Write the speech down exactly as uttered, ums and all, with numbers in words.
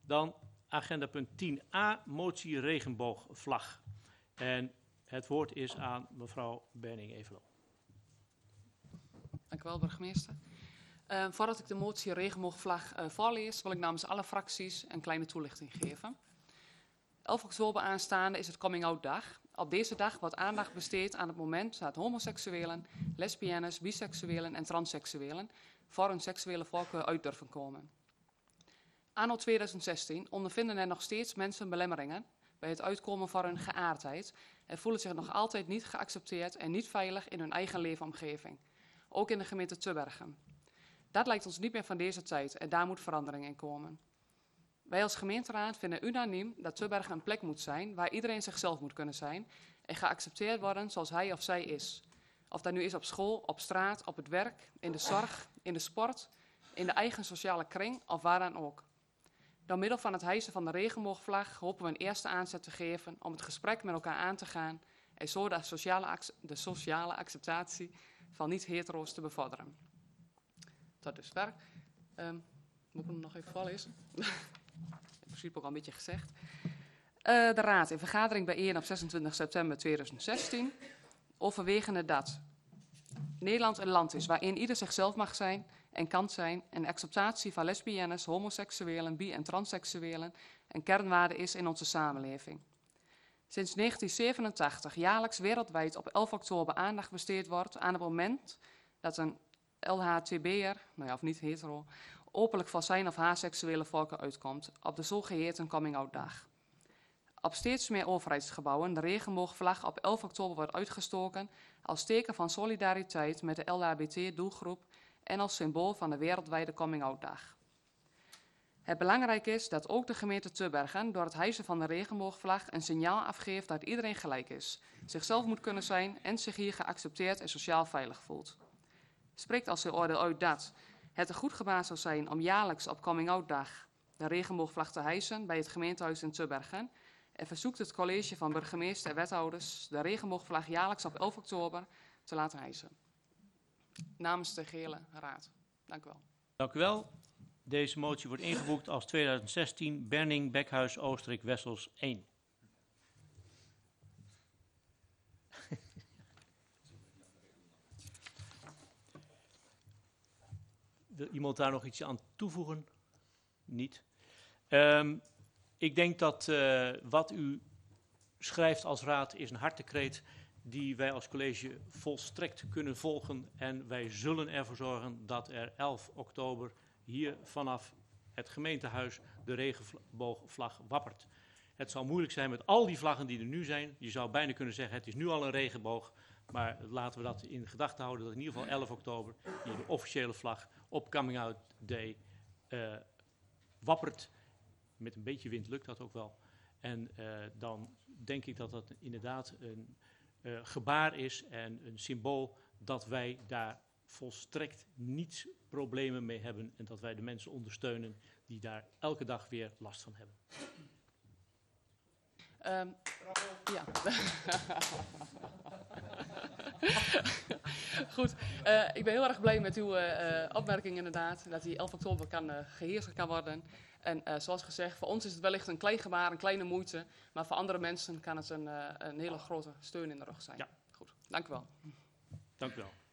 Dan agenda punt tien a, motie regenboogvlag. En het woord is aan mevrouw Berning-Evenlo. Dank u wel, burgemeester. Uh, voordat ik de motie regenboogvlag uh, voorlees, wil ik namens alle fracties een kleine toelichting geven. elf oktober aanstaande is het Coming Out Dag. Op deze dag wordt aandacht besteed aan het moment dat homoseksuelen, lesbiennes, biseksuelen en transseksuelen voor hun seksuele voorkeur uit durven komen. Anno tweeduizend zestien ondervinden er nog steeds mensen belemmeringen bij het uitkomen voor hun geaardheid en voelen zich nog altijd niet geaccepteerd en niet veilig in hun eigen leefomgeving. Ook in de gemeente Tubbergen. Dat lijkt ons niet meer van deze tijd en daar moet verandering in komen. Wij als gemeenteraad vinden unaniem dat Tubbergen een plek moet zijn waar iedereen zichzelf moet kunnen zijn en geaccepteerd worden zoals hij of zij is. Of dat nu is op school, op straat, op het werk, in de zorg, in de sport, in de eigen sociale kring of waar dan ook. Door middel van het hijsen van de regenboogvlag hopen we een eerste aanzet te geven om het gesprek met elkaar aan te gaan en zo de sociale, de sociale acceptatie van niet-hetero's te bevorderen. Tot dusver. Um, moet ik hem nog even voorlezen? In principe ook al een beetje gezegd. Uh, de Raad in vergadering bijeen op zesentwintig september tweeduizend zestien. Overwegende dat Nederland een land is waarin ieder zichzelf mag zijn en kan zijn en de acceptatie van lesbiennes, homoseksuelen, bi- en transseksuelen een kernwaarde is in onze samenleving. Sinds negentien zevenentachtig jaarlijks wereldwijd op elf oktober aandacht besteed wordt aan het moment dat een L H T B'er, nou ja, of niet hetero, openlijk voor zijn of haar seksuele voorkeur uitkomt op de zogeheten Coming-out Dag. Op steeds meer overheidsgebouwen de regenboogvlag op elf oktober wordt uitgestoken als teken van solidariteit met de L H B T-doelgroep en als symbool van de wereldwijde Coming-out Dag. Het belangrijk is dat ook de gemeente Tubbergen door het hijsen van de regenboogvlag een signaal afgeeft dat iedereen gelijk is, zichzelf moet kunnen zijn en zich hier geaccepteerd en sociaal veilig voelt. Spreekt als zijn oordeel uit dat het een goed gebaar zou zijn om jaarlijks op Coming-out Dag de regenboogvlag te hijsen bij het gemeentehuis in Tubbergen en verzoekt het college van burgemeester en wethouders de regenboogvlag jaarlijks op elf oktober te laten hijsen. Namens de gehele raad. Dank u wel. Dank u wel. Deze motie wordt ingeboekt als tweeduizend zestien Berning, Bekhuis, Oosterik, Wessels één. Wil iemand daar nog iets aan toevoegen? Niet. Um, ik denk dat uh, wat u schrijft als raad is een hartekreet die wij als college volstrekt kunnen volgen. En wij zullen ervoor zorgen dat er elf oktober hier vanaf het gemeentehuis de regenboogvlag wappert. Het zal moeilijk zijn met al die vlaggen die er nu zijn. Je zou bijna kunnen zeggen het is nu al een regenboog. Maar laten we dat in gedachten houden dat in ieder geval elf oktober hier de officiële vlag op Coming Out Day uh, wappert. Met een beetje wind lukt dat ook wel. En uh, dan denk ik dat dat inderdaad een uh, gebaar is en een symbool dat wij daar volstrekt niets problemen mee hebben en dat wij de mensen ondersteunen die daar elke dag weer last van hebben. Um, ja. Goed, uh, ik ben heel erg blij met uw uh, opmerking inderdaad, dat die elf oktober kan uh, geheerst kan worden. En uh, zoals gezegd, voor ons is het wellicht een klein gebaar, een kleine moeite, maar voor andere mensen kan het een, uh, een hele grote steun in de rug zijn. Ja. Goed, dank u wel. Dank u wel.